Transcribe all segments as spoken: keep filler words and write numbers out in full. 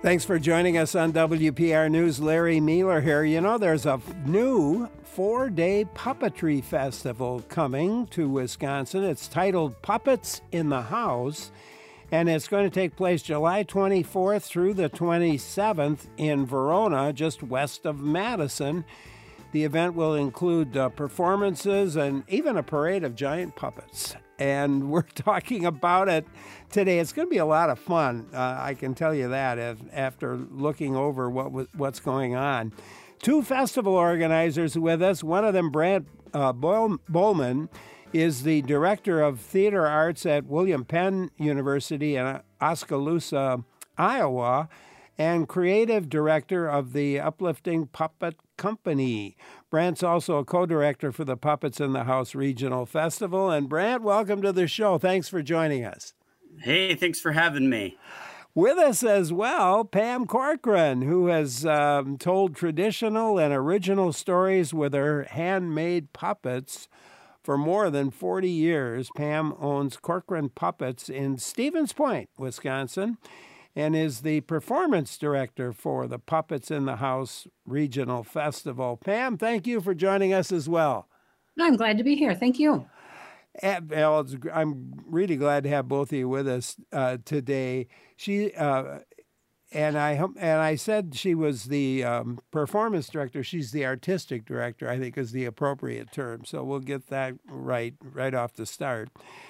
Thanks for joining us on W P R News. Larry Mueller here. You know, there's a new four-day puppetry festival coming to Wisconsin. It's titled Puppets in the House, and it's going to take place July twenty-fourth through the twenty-seventh in Verona, just west of Madison. The event will include uh, performances and even a parade of giant puppets. And we're talking about it today. It's going to be a lot of fun. Uh, I can tell you that if, after looking over what was, what's going on. Two festival organizers with us. One of them, Brant uh, Bol- Bowman, is the director of theater arts at William Penn University in Oskaloosa, Iowa, and creative director of the Uplifting Puppet Company. Brant's also a co-director for the Puppets in the House Regional Festival. And Brant, welcome to the show. Thanks for joining us. Hey, thanks for having me. With us as well, Pam Corcoran, who has um, told traditional and original stories with her handmade puppets for more than forty years. Pam owns Corcoran Puppets in Stevens Point, Wisconsin, and is the performance director for the Puppets in the House Regional Festival. Pam, thank you for joining us as well. I'm glad to be here. Thank you. And, well, it's, I'm really glad to have both of you with us uh, today. She uh, and I and I said she was the um, performance director. She's the artistic director, I think, is the appropriate term. So we'll get that right right off the start.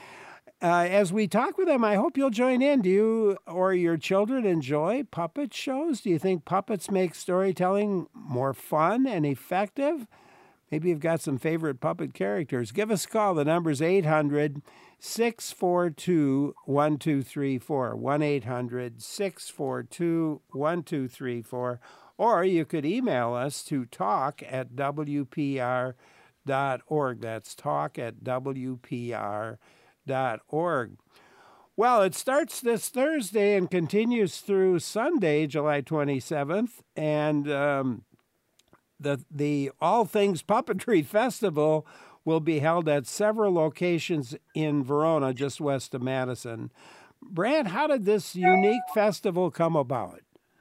Uh, as we talk with them, I hope you'll join in. Do you or your children enjoy puppet shows? Do you think puppets make storytelling more fun and effective? Maybe you've got some favorite puppet characters. Give us a call. The number's eight hundred, six four two, one two three four, one eight hundred, six four two, one two three four. Or you could email us to talk at W P R dot org. That's talk at W P R dot org. Well, it starts this Thursday and continues through Sunday, July twenty-seventh, and um, the the All Things Puppetry Festival will be held at several locations in Verona, just west of Madison. Brant, how did this unique festival come about?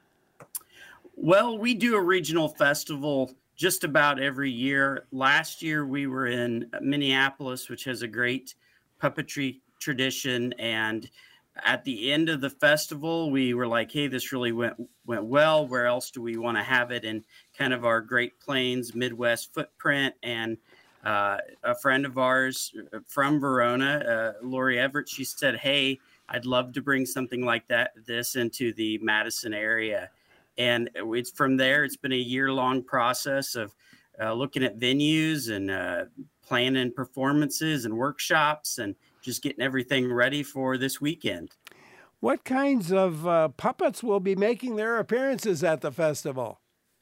Well, we do a regional festival just about every year. Last year, we were in Minneapolis, which has a great puppetry tradition, and at the end of the festival we were like, hey, this really went went well. Where else do we want to have it in kind of our Great Plains Midwest footprint? And uh, a friend of ours from Verona, uh, Lori Everett, she said, hey, I'd love to bring something like that this into the Madison area. And it's from there, it's been a year-long process of uh, looking at venues and uh, planning performances and workshops and just getting everything ready for this weekend. What kinds of uh, puppets will be making their appearances at the festival?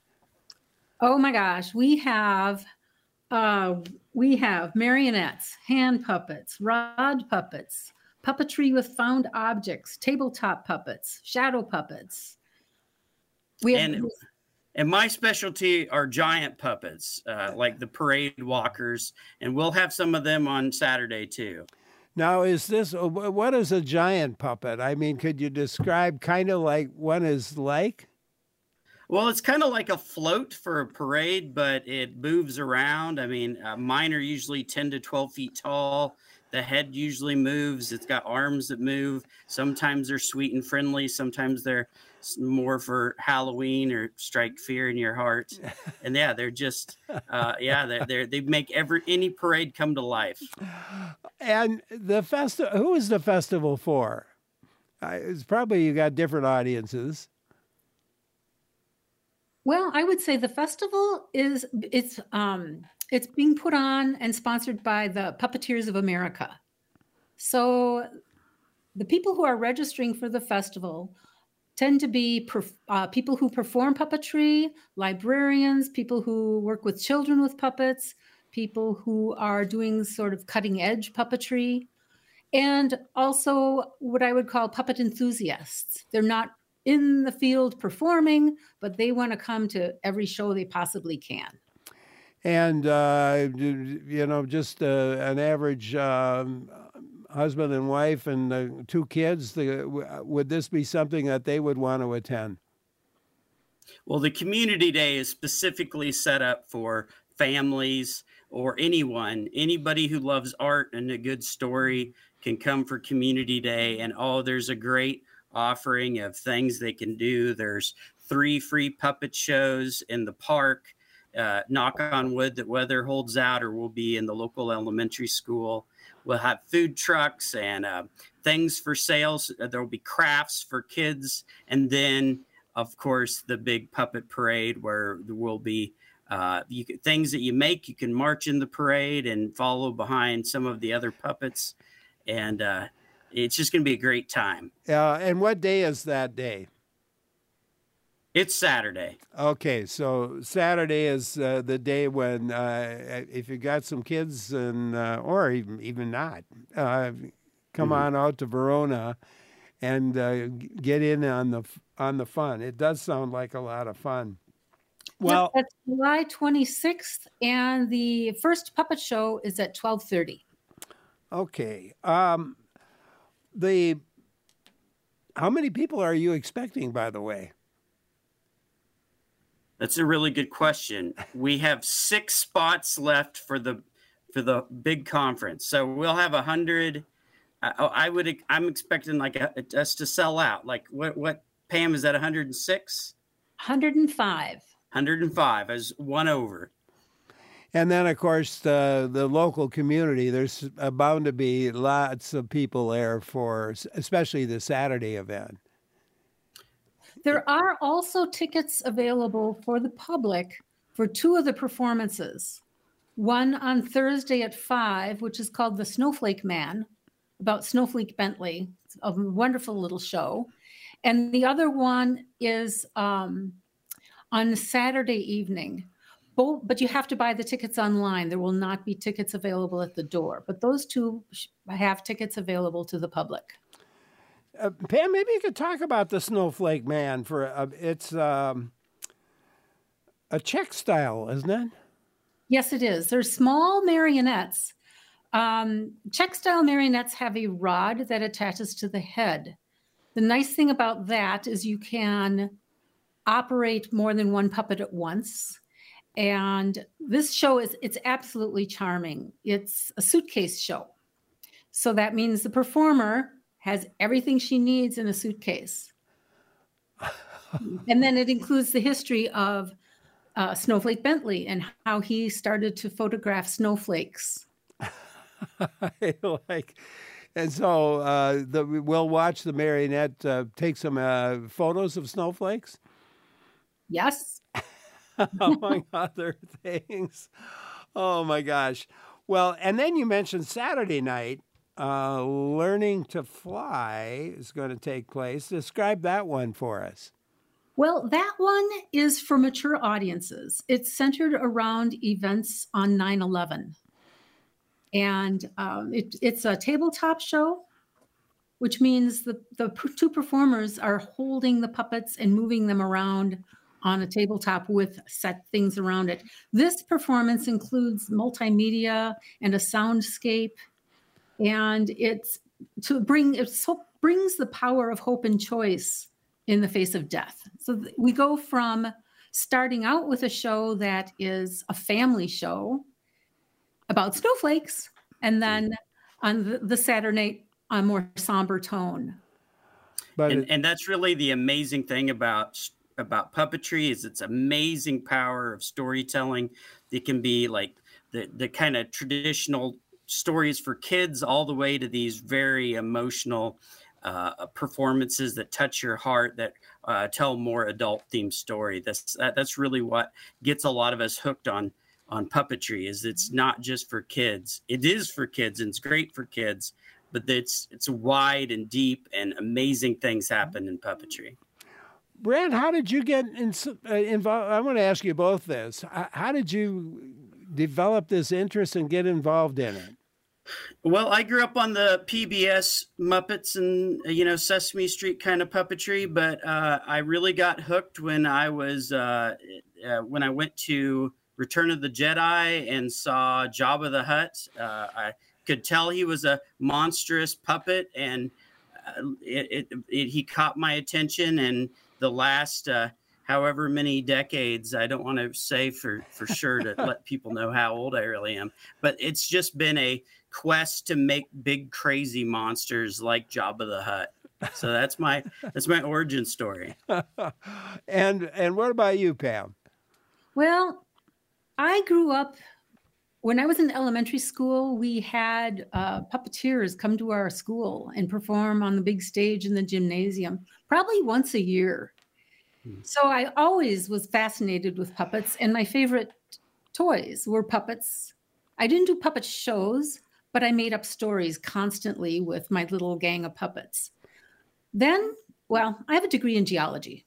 Oh my gosh, we have uh, we have marionettes, hand puppets, rod puppets, puppetry with found objects, tabletop puppets, shadow puppets. We have and, And my specialty are giant puppets, uh, like the parade walkers, and we'll have some of them on Saturday too. Now, is this, what is a giant puppet? I mean, could you describe kind of like one is like? Well, it's kind of like a float for a parade, but it moves around. I mean, uh, mine are usually ten to twelve feet tall. The head usually moves. It's got arms that move. Sometimes they're sweet and friendly. Sometimes they're more for Halloween or strike fear in your heart. And yeah, they're just, uh, yeah, they're, they're, they make every, any parade come to life. And the festival, who is the festival for? Uh, it's probably you got different audiences. Well, I would say the festival is, it's, um, it's being put on and sponsored by the Puppeteers of America. So the people who are registering for the festival tend to be uh, people who perform puppetry, librarians, people who work with children with puppets, people who are doing sort of cutting edge puppetry, and also what I would call puppet enthusiasts. They're not in the field performing, but they want to come to every show they possibly can. And, uh, you know, just uh, an average um, husband and wife and uh, two kids, the, would this be something that they would want to attend? Well, the community day is specifically set up for families or anyone, anybody who loves art and a good story can come for community day. And oh, there's a great offering of things they can do. There's three free puppet shows in the park. Uh, knock on wood that weather holds out, or we'll be in the local elementary school. We'll have food trucks and uh, things for sales. There will be crafts for kids. And then, of course, the big puppet parade where there will be uh, you can, things that you make. You can march in the parade and follow behind some of the other puppets. And uh, it's just going to be a great time. Uh, and what day is that day? It's Saturday. Okay, so Saturday is uh, the day when, uh, if you got some kids and uh, or even even not, uh, come mm-hmm. on out to Verona and uh, get in on the on the fun. It does sound like a lot of fun. Well, yep, that's July twenty-sixth, and the first puppet show is at twelve thirty. Okay. Um, the how many people are you expecting, by the way? That's a really good question. We have six spots left for the for the big conference, so we'll have a hundred. I, I would. I'm expecting like a, us to sell out. Like what? What? Pam, is that one hundred six? one hundred five. one hundred five as one over. And then, of course, the the local community. There's bound to be lots of people there for, especially the Saturday event. There are also tickets available for the public for two of the performances. One on Thursday at five, which is called The Snowflake Man, about Snowflake Bentley, a wonderful little show. And the other one is um, on Saturday evening. Both, but you have to buy the tickets online. There will not be tickets available at the door. But those two have tickets available to the public. Uh, Pam, maybe you could talk about the Snowflake Man. For uh, it's um, a Czech style, isn't it? Yes, it is. They're small marionettes. Um, Czech style marionettes have a rod that attaches to the head. The nice thing about that is you can operate more than one puppet at once. And this show is it's absolutely charming. It's a suitcase show. So that means the performer has everything she needs in a suitcase. And then it includes the history of uh, Snowflake Bentley and how he started to photograph snowflakes. I like, and so uh, the, we'll watch the marionette uh, take some uh, photos of snowflakes? Yes. Among other things. Oh, my gosh. Well, and then you mentioned Saturday night. Uh, Learning to Fly is going to take place. Describe that one for us. Well, that one is for mature audiences. It's centered around events on nine eleven. And um, it, it's a tabletop show, which means the, the two performers are holding the puppets and moving them around on a tabletop with set things around it. This performance includes multimedia and a soundscape. And it's to bring, it so brings the power of hope and choice in the face of death. So th- we go from starting out with a show that is a family show about snowflakes, and then on the, the Saturday, a more somber tone. But and, it, and that's really the amazing thing about about puppetry is its amazing power of storytelling. It can be like the the kind of traditional stories for kids all the way to these very emotional uh, performances that touch your heart, that uh, tell more adult themed story. That's that, that's really what gets a lot of us hooked on on puppetry. Is it's not just for kids. It is for kids and it's great for kids, but it's it's wide and deep and amazing things happen in puppetry. Brad, how did you get in, uh, involved? I want to ask you both this. How did you develop this interest and get involved in it? Well, I grew up on the P B S Muppets and, you know, Sesame Street kind of puppetry, but uh, I really got hooked when I was uh, uh, when I went to Return of the Jedi and saw Jabba the Hutt. Uh, I could tell he was a monstrous puppet, and uh, it, it, it, he caught my attention. And the last uh, however many decades. I don't want to say for, for sure to let people know how old I really am, but it's just been a quest to make big, crazy monsters like Jabba the Hutt. So that's my, that's my origin story. and, and what about you, Pam? Well, I grew up, when I was in elementary school, we had uh, puppeteers come to our school and perform on the big stage in the gymnasium, probably once a year. Hmm. So I always was fascinated with puppets, and my favorite toys were puppets. I didn't do puppet shows, but I made up stories constantly with my little gang of puppets. Then, well, I have a degree in geology,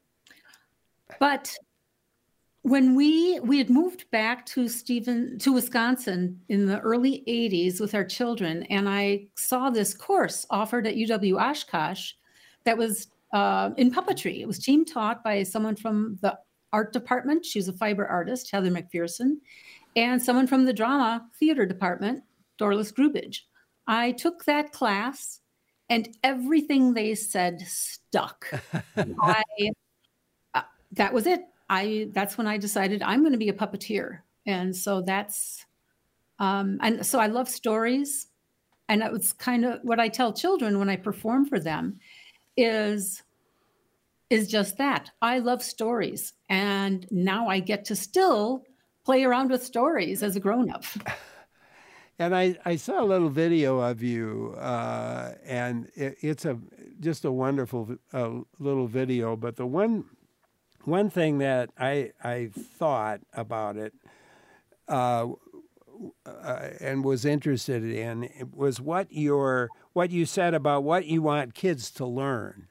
but when we we had moved back to Stephen to Wisconsin in the early eighties with our children, and I saw this course offered at U W Oshkosh that was uh, in puppetry. It was team taught by someone from the art department. She's a fiber artist, Heather McPherson, and someone from the drama theater department, Dorlis Grubage. I took that class, and everything they said stuck. I, uh, that was it. I, that's when I decided I'm going to be a puppeteer. And so that's, um, and so I love stories. And that was kind of what I tell children when I perform for them is, is just that. I love stories. And now I get to still play around with stories as a grown-up. And I, I saw a little video of you, uh, and it, it's a just a wonderful uh, little video. But the one One thing that I I thought about it uh, uh, and was interested in was what your what you said about what you want kids to learn.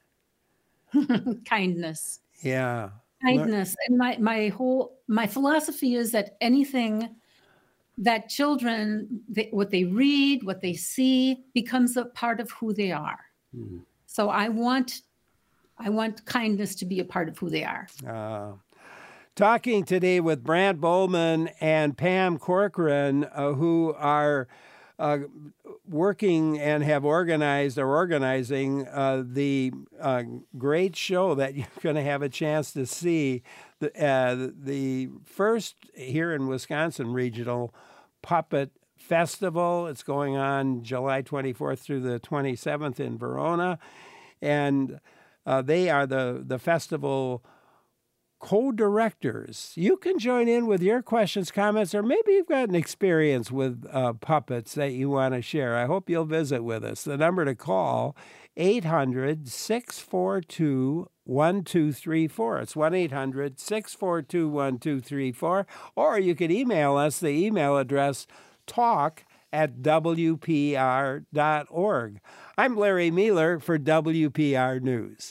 Kindness. Yeah. Kindness. And my my whole my philosophy is that anything that children they, what they read, what they see becomes a part of who they are. Mm. So I want. I want kindness to be a part of who they are. Uh, talking today with Brant Bowman and Pam Corcoran, uh, who are uh, working and have organized or organizing uh, the uh, great show that you're going to have a chance to see, the, uh, the first here in Wisconsin Regional Puppet Festival. It's going on July twenty-fourth through the twenty-seventh in Verona. And Uh, they are the, the festival co-directors. You can join in with your questions, comments, or maybe you've got an experience with uh, puppets that you want to share. I hope you'll visit with us. The number to call, eight hundred, six four two, one two three four. It's one eight hundred, six four two, one two three four. Or you can email us, the email address, talk at W P R dot org. I'm Larry Mueller for W P R News.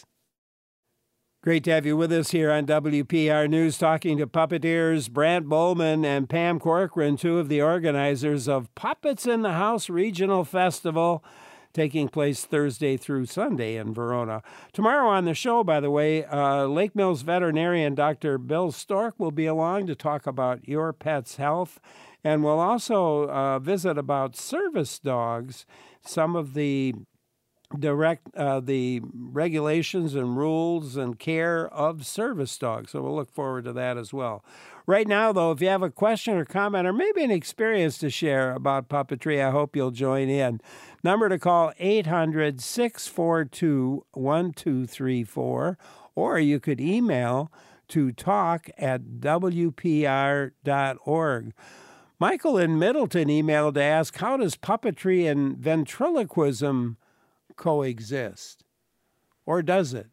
Great to have you with us here on W P R News, talking to puppeteers Brant Bowman and Pam Corcoran, two of the organizers of Puppets in the House Regional Festival, taking place Thursday through Sunday in Verona. Tomorrow on the show, by the way, uh, Lake Mills veterinarian Doctor Bill Stork will be along to talk about your pet's health. And we'll also uh, visit about service dogs, some of the direct uh, the regulations and rules and care of service dogs. So we'll look forward to that as well. Right now, though, if you have a question or comment or maybe an experience to share about puppetry, I hope you'll join in. Number to call, eight hundred, six four two, one two three four, or you could email to talk at W P R dot org. Michael in Middleton emailed to ask, how does puppetry and ventriloquism coexist? Or does it?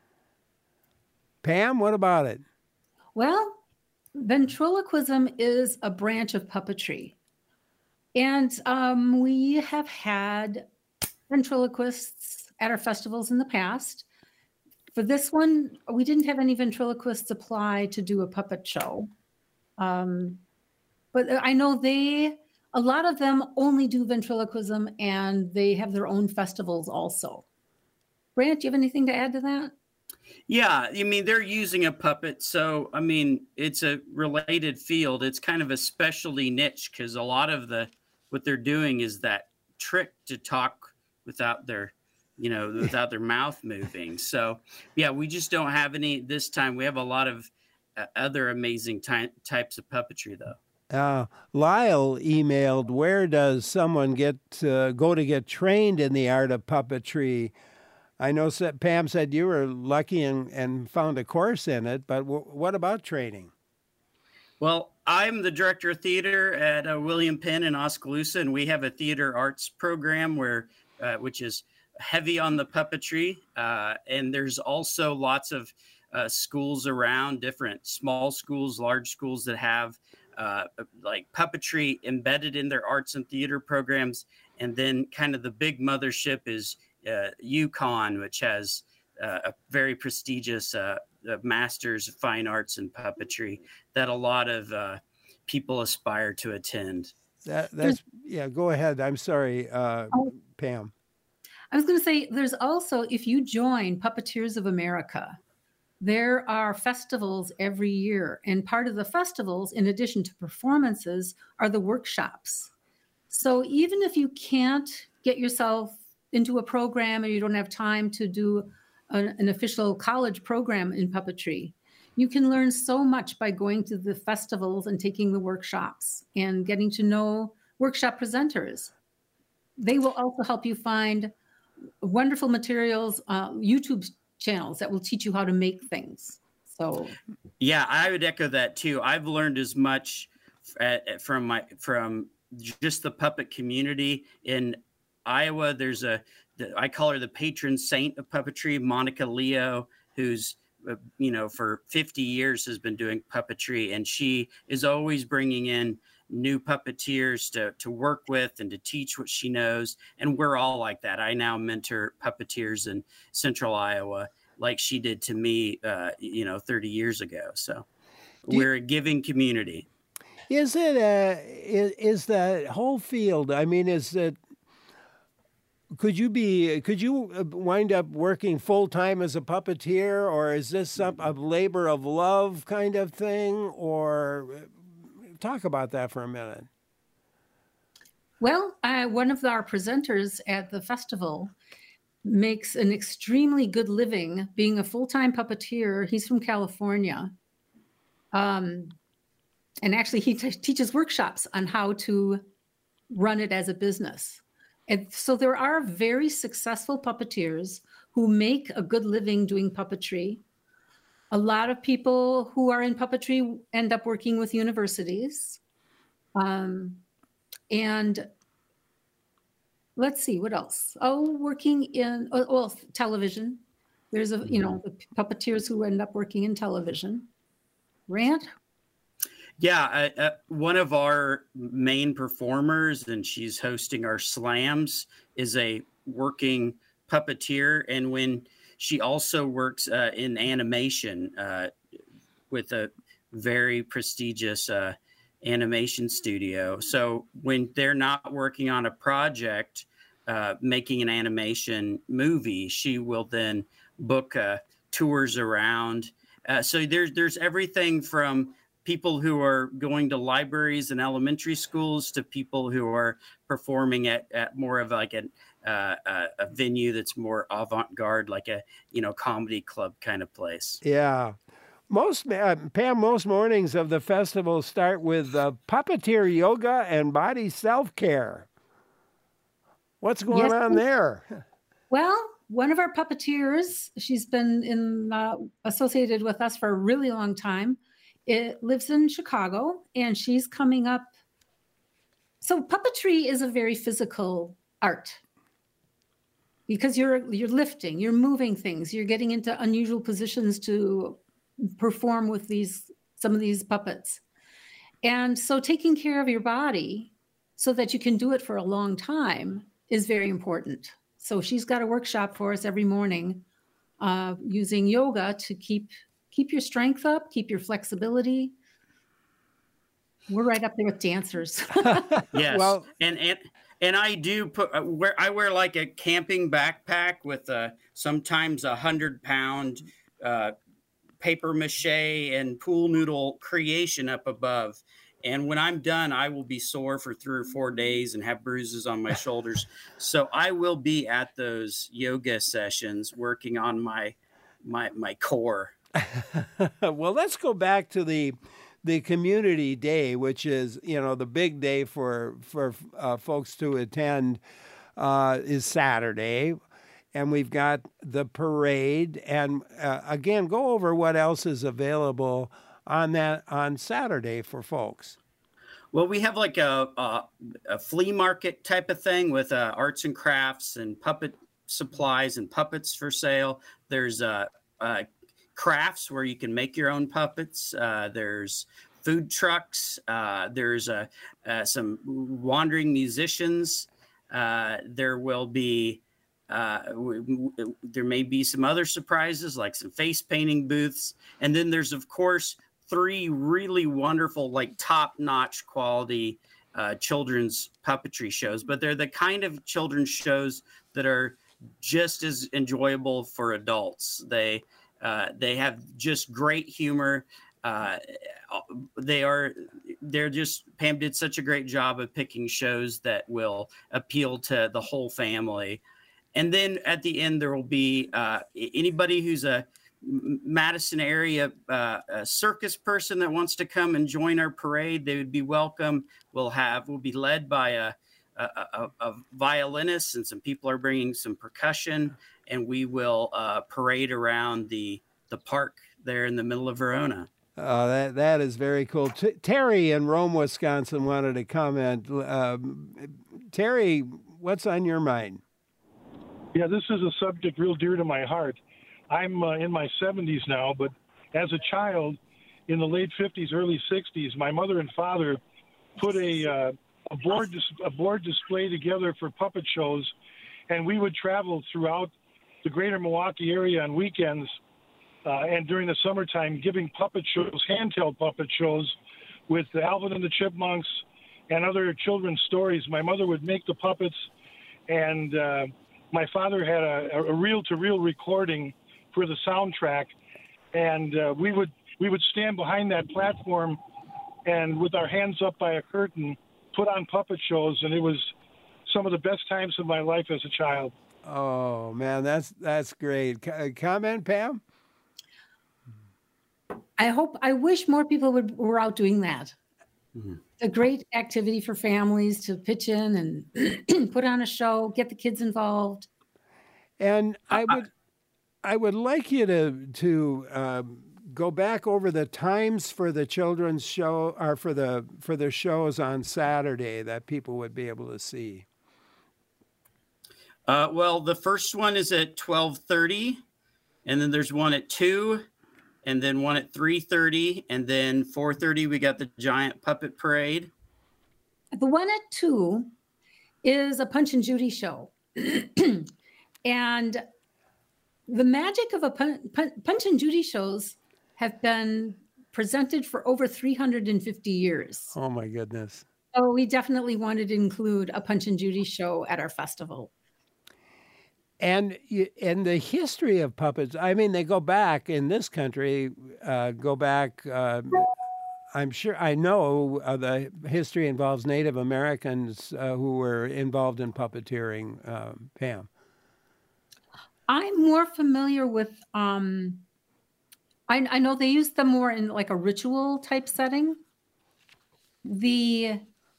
Pam, what about it? Well, ventriloquism is a branch of puppetry. And um, we have had ventriloquists at our festivals in the past. For this one, we didn't have any ventriloquists apply to do a puppet show. Um, but I know they, a lot of them only do ventriloquism, and they have their own festivals also. Brant, do you have anything to add to that? Yeah, I mean, they're using a puppet. So, I mean, it's a related field. It's kind of a specialty niche because a lot of the, what they're doing is that trick to talk without their you know, without their mouth moving. So, yeah, we just don't have any this time. We have a lot of uh, other amazing ty- types of puppetry, though. Uh, Lyle emailed, where does someone get uh, go to get trained in the art of puppetry? I know Pam said you were lucky and, and found a course in it, but w- what about training? Well, I'm the director of theater at uh, William Penn in Oskaloosa, and we have a theater arts program where, uh, which is heavy on the puppetry. Uh, and there's also lots of uh, schools around, different small schools, large schools that have uh, like puppetry embedded in their arts and theater programs. And then kind of the big mothership is uh, UConn, which has uh, a very prestigious uh, uh, Masters of Fine Arts and Puppetry that a lot of uh, people aspire to attend. That, that's yeah. Go ahead. I'm sorry, uh, oh, Pam. I was going to say, there's also, if you join Puppeteers of America, there are festivals every year, and part of the festivals, in addition to performances, are the workshops. So even if you can't get yourself into a program or you don't have time to do an, an official college program in puppetry, you can learn so much by going to the festivals and taking the workshops and getting to know workshop presenters. They will also help you find wonderful materials, uh, YouTube channels that will teach you how to make things. So, yeah, I would echo that too. I've learned as much at, from my from just the puppet community in Iowa. There's a the, I call her the patron saint of puppetry, Monica Leo, who's uh, you know for fifty years has been doing puppetry, and she is always bringing in new puppeteers to to work with and to teach what she knows. And we're all like that. I now mentor puppeteers in Central Iowa like she did to me, uh, you know, thirty years ago. So Do we're you, a giving community. Is it a, is, is the whole field, I mean, is it, could you be, could you wind up working full time as a puppeteer, or is this some a labor of love kind of thing? Or talk about that for a minute. Well, uh, one of our presenters at the festival makes an extremely good living being a full-time puppeteer. He's from California. Um, and actually, he t- teaches workshops on how to run it as a business. And so there are very successful puppeteers who make a good living doing puppetry. A lot of people who are in puppetry end up working with universities. Um, and let's see, what else? Oh, working in, oh, well, television. There's a, you know, the puppeteers who end up working in television. Rand? Yeah, uh, uh, one of our main performers, and she's hosting our slams, is a working puppeteer. And when she also works uh, in animation uh, with a very prestigious uh, animation studio. So when they're not working on a project, uh, making an animation movie, she will then book uh, tours around. Uh, so there's there's everything from people who are going to libraries and elementary schools to people who are performing at, at more of like an, uh, a, a venue that's more avant-garde, like a, you know, comedy club kind of place. Yeah. Most, uh, Pam, most mornings of the festival start with uh, puppeteer yoga and body self-care. What's going yes, on there? Well, one of our puppeteers, she's been in uh, associated with us for a really long time. It lives in Chicago, and she's coming up. So puppetry is a very physical art because you're you're lifting, you're moving things, you're getting into unusual positions to perform with these some of these puppets. And so taking care of your body so that you can do it for a long time is very important. So she's got a workshop for us every morning uh, using yoga to keep keep your strength up, keep your flexibility. We're right up there with dancers. Yes, well, and and and I do put uh, where I wear like a camping backpack with a sometimes a hundred pound uh, paper mache and pool noodle creation up above, And when I'm done, I will be sore for three or four days and have bruises on my shoulders. So I will be at those yoga sessions working on my my my core. Well, let's go back to the the community day, which is, you know, the big day for for uh, folks to attend, uh, is Saturday. And we've got the parade. And uh, again, go over what else is available on that on Saturday for folks. Well, we have like a a, a flea market type of thing with uh, arts and crafts and puppet supplies and puppets for sale. There's uh, uh, crafts where you can make your own puppets. Uh, there's food trucks. Uh, there's uh, uh, some wandering musicians. Uh, there will be Uh, w- w- there may be some other surprises like some face painting booths. And then there's, of course, three really wonderful, like top-notch quality uh, children's puppetry shows. But they're the kind of children's shows that are just as enjoyable for adults. They uh, they have just great humor. Uh, they are they're just Pam did such a great job of picking shows that will appeal to the whole family. And then at the end, there will be uh, anybody who's a Madison area uh, a circus person that wants to come and join our parade. They would be welcome. We'll have we'll be led by a, a, a, a violinist, and some people are bringing some percussion, and we will uh, parade around the the park there in the middle of Verona. Uh, that that is very cool. T- Terry in Rome, Wisconsin, wanted to comment. Um, Terry, what's on your mind? Yeah, this is a subject real dear to my heart. I'm uh, in my seventies now, but as a child in the late fifties, early sixties, my mother and father put a, uh, a, board dis- a board display together for puppet shows, and we would travel throughout the greater Milwaukee area on weekends uh, and during the summertime giving puppet shows, handheld puppet shows with Alvin and the Chipmunks and other children's stories. My mother would make the puppets, and uh, my father had a, a reel-to-reel recording for the soundtrack, and uh, we would we would stand behind that platform and with our hands up by a curtain put on puppet shows, and it was some of the best times of my life as a child. Oh man, that's that's great. C- comment, Pam? I hope, I wish more people would were out doing that. Mm-hmm. It's a great activity for families to pitch in and put on a show, get the kids involved. And I would, I would like you to to um, go back over the times for the children's show, or for the for the shows on Saturday that people would be able to see. Uh, well, the first one is at twelve thirty, and then there's one at two, and then one at three thirty, and then four thirty we got the giant puppet parade. The one at two is a Punch and Judy show. And the magic of a pun- pun- Punch and Judy shows have been presented for over three hundred fifty years. Oh my goodness. So we definitely wanted to include a Punch and Judy show at our festival. And and the history of puppets, I mean, they go back in this country, uh, go back, uh, I'm sure, I know uh, the history involves Native Americans uh, who were involved in puppeteering, uh, Pam. I'm more familiar with, um, I, I know they use them more in like a ritual type setting. The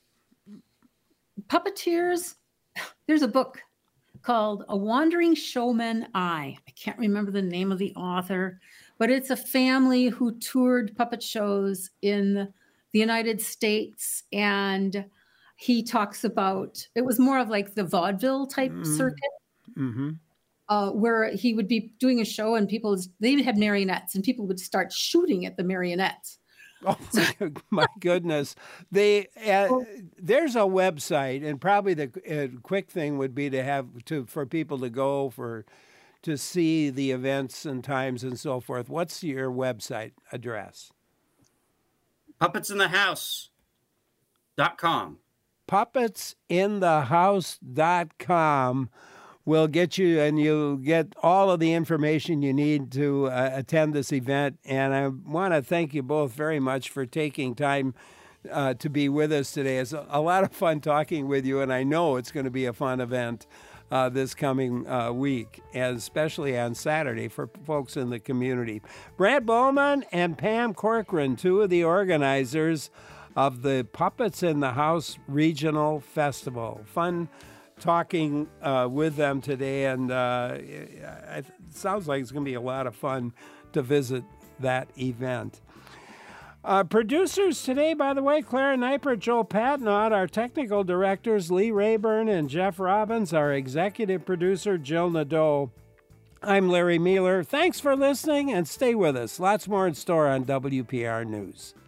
puppeteers, there's a book called A Wandering Showman I. I can't remember the name of the author, but it's a family who toured puppet shows in the United States. And he talks about, it was more of like the vaudeville type mm-hmm. circuit, mm-hmm. uh, where he would be doing a show and people, they would have marionettes and people would start shooting at the marionettes. Oh my goodness! They uh, there's a website, and probably the uh, quick thing would be to have to for people to go for to see the events and times and so forth. What's your website address? puppets in the house dot com. puppets in the house dot com will get you, and you'll get all of the information you need to uh, attend this event. And I want to thank you both very much for taking time uh, to be with us today. It's a, a lot of fun talking with you, and I know it's going to be a fun event uh, this coming uh, week, especially on Saturday for folks in the community. Brad Bowman and Pam Corcoran, two of the organizers of the Puppets in the House Regional Festival. Fun talking uh, with them today, and uh, it sounds like it's going to be a lot of fun to visit that event. Uh, producers today, by the way, Clara Neipert, Joel Patnott, our technical directors, Lee Rayburn and Jeff Robbins, our executive producer, Jill Nadeau. I'm Larry Mueller. Thanks for listening, and stay with us. Lots more in store on W P R News.